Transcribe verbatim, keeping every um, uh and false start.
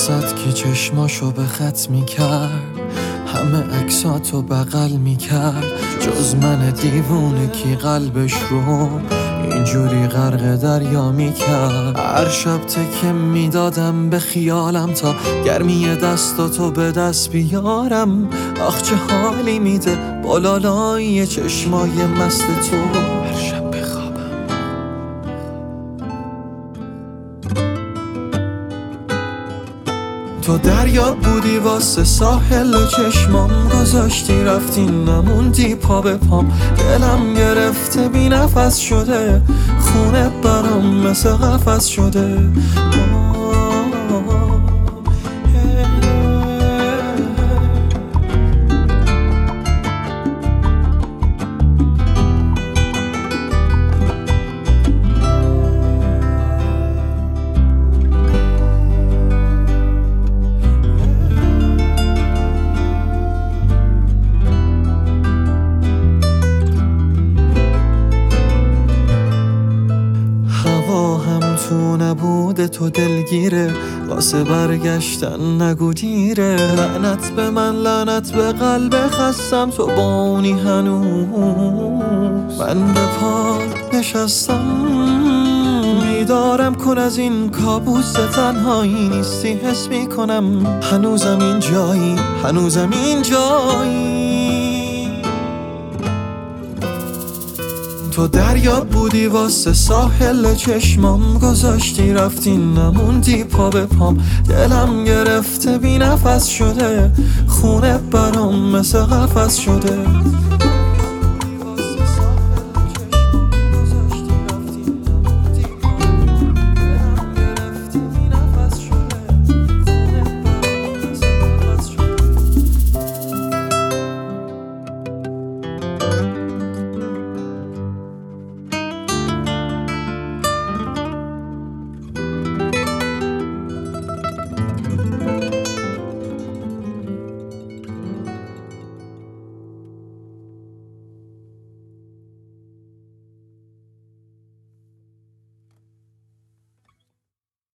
لحظت که چشماشو به خط میکرد، همه عکساتو بغل میکرد، جز من دیوونه کی قلبش رو اینجوری غرق دریا میکرد. هر شب تکه میدادم به خیالم تا گرمی دستاتو به دست بیارم. آخ چه حالی میده با لالای چشمای مست تو هر شب بخوابم. تو دریا بودی واسه ساحل چشمام گذاشتی رفتی نموندی پا به پام. دلم گرفته بی نفس شده، خونه برام مثل قفس شده. تو نبوده تو دلگیره، واسه برگشتن نگو دیره. لعنت به من لعنت به قلب خستم، تو با اونی هنوز. من به پا نشستم بیدارم کن از این کابوس تنهایی نیستی، حس میکنم هنوزم این جایی، هنوزم این جایی. تو دریا بودی واسه ساحل چشمام گذاشتی رفتی نموندی پا به پام. دلم گرفته بی نفس شده، خونه برام مثل قفس شده.